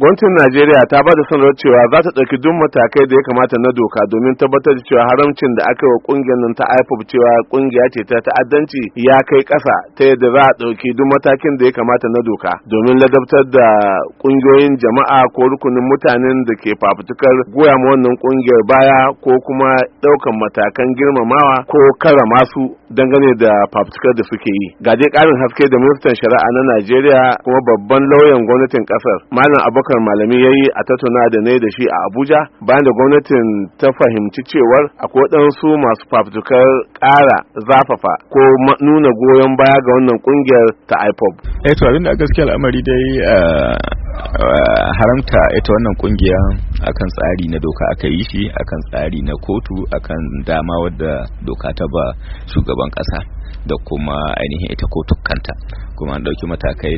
Gwamnatin Najeriya ta ba da sanarwar cewa za ta ɗauki duk matakai da ya kamata na doka domin tabbatar da cewa haramcin da aka yi wa ƙungiyar nan ta IPOB cewa ƙungiya ce ta ta'addanci ya kai ƙasa ta yadda za a ɗauki duk matakin da ya kamata na doka domin ladabtar da ƙungiyoyin jama'a ko rukunin mutanen da ke fafutukar goya ma wannan ƙungiyar baya ko kuma ɗaukan matakan girmamawa ko karrama su dangane da fafutukar da suke yi. Ga dai ƙarin haske da ministan shari'a na Najeriya kuma babban lauyan gwamnatin ƙasar Malam Abubakar Malami ya yi a tattauna da ne da shi a Abuja bayan da gwamnatin ta fahimci cewar akwai waɗansu masu fafutukar ƙara zafafa ko nuna goyon baya ga wannan ƙungiyar ta IPOB. To abin da gaskiya al'amari dai haramta ita wannan ƙungiya akan tsari na doka aka yi shi, akan tsari na kotu, akan dama wadda doka ta ba shugaban ƙasa da kuma ainihin ita kotu kanta, kuma an dauki matakai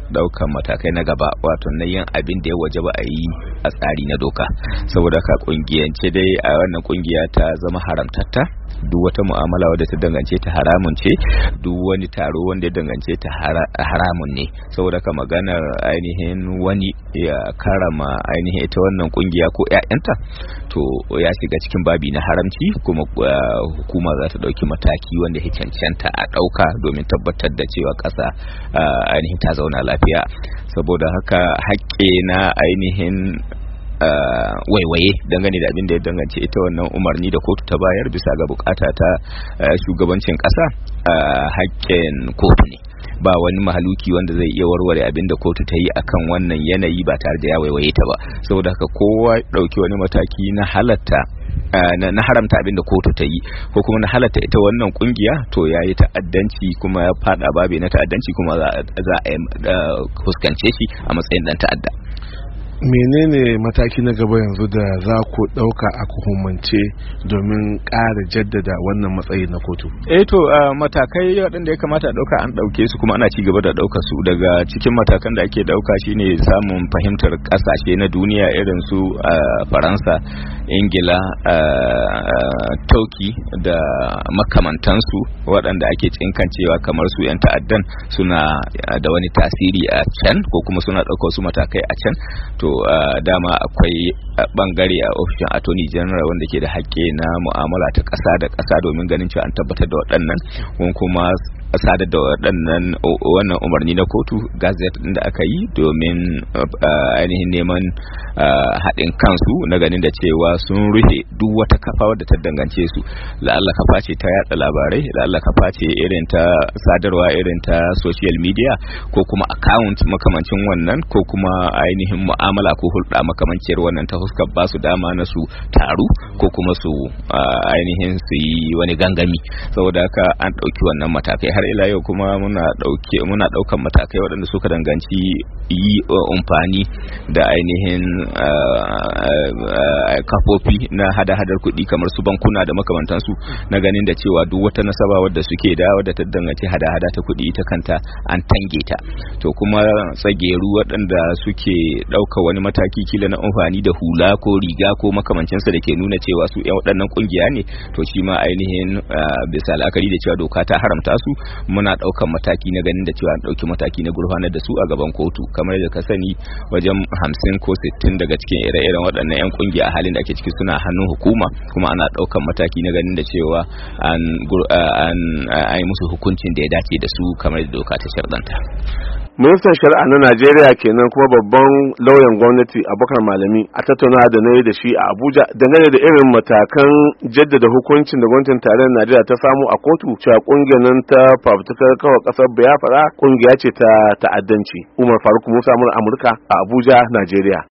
na gaba wato na yin abin da ya waje ba a yi a tsari na doka. Saboda ka kungiyance dai a wannan kungiya ta zama haramtatta, duk wata mu'amala wadda ta dangance ta haramun ce, duk wani taro wanda ya dangance ta haramun ne. Saboda ka maganar ainihin wani ya karama ainihin ita wannan kungiya ko ƴaƴanta to ya shiga cikin babi na haramci, kuma hukuma za ta dauki mataki wanda ya cancanta a dauka domin tabbatar da cewa ƙasa ainihin ta zauna lafiya. Saboda haka haƙƙe na ainihin waiwaye dangane da abin da ya dangance ita wannan umarni da kotu ta bayar bisa ga bukata ta shugabancin ƙasa haƙƙin kotu ne, ba wani mahaluki wanda zai iya warware abin da kotu ta yi akan wannan yanayi ba tare da ya waiwaye ta ba. Saboda haka kowa dauki wani mataki na halatta na haramta abin da kotu ta yi ko kuma na halatta ita wannan kungiya to yayi ta'addanci kuma ya fada babe na ta'addanci kuma za a fuskance shi a matsayin dan ta'adda. Menene mataki na gaba yanzu da za ku ɗauka a hukumance domin ƙara jaddada wannan matsayi na kotu? Matakai waɗanda ya kamata a ɗauka an ɗauke su kuma ana ci gaba da ɗauka su. Daga cikin matakan da ake ɗauka shine samun fahimtar ƙasashe na duniya irin su Faransa, Ingila, Turkey da makamantansu waɗanda ake tsinkancewa kamar su 'yan ta'addan suna da wani tasiri a can ko kuma suna ɗauka wasu matakai a can. Dama akwai bangare a ofishin attorney general wanda ke da haƙƙi na mu'amala ta ƙasa da ƙasa domin ganin cewa an tabbatar da waɗannan kuma sadar da wannan umarni na kotu gazette din da aka yi domin ainihin neman haɗin kansu na ganin da cewa sun rufe duk wata kafa wadda ta dangance su, la'alla kafa ce ta yatsa labarai, la'alla kafa ce irin ta sadarwa irin ta social media ko kuma account makamancin wannan ko kuma ainihin mu'amala ko hulɗa makamanciyar wannan ta fuskar ba su dama na su taru ko kuma su ainihin su yi wani gangami. Saboda haka an ɗauki wannan matakai har ila yau kuma muna ɗaukan matakai waɗanda suka danganci yi amfani da ainihin kafofi na hada-hadar kuɗi kamar su bankuna da makamantansu na ganin da cewa duk wata nasaba wadda suke da wadda ta danganci hada-hada ta kuɗi ita kanta an tange ta. To kuma tsageru waɗanda suke ɗauka wani mataki kila na amfani da hula ko riga ko makamancinsa da ke nuna cewa su ƴan waɗannan ƙungiya ne, to shi ma ainihin bisa la'akari da cewa doka ta haramta su, muna ɗaukan mataki na ganin da cewa an ɗauki mataki na gurfanar da su a gaban kotu. Kamar da ka sani wajen 50 ko 60 daga cikin ire-iren waɗannan 'yan ƙungiya a halin da ake ciki suna hannun hukuma, kuma ana ɗaukan mataki na ganin da cewa an yi musu hukuncin da ya dace da su kamar da doka ta sharɗanta. Ministan shari'a na Najeriya kenan kuma babban lauyan gwamnati Abubakar Malami a tattauna da na yi da shi a Abuja dangane da irin matakan jaddada hukuncin da gwamnatin tarayyar Najeriya ta samu a kotu cewa kungiyar nan ta fafutukar kawai kasar Biafra kungiya ce ta ta'addanci. Umar Faruk Musa, Amurka a Abuja, Najeriya.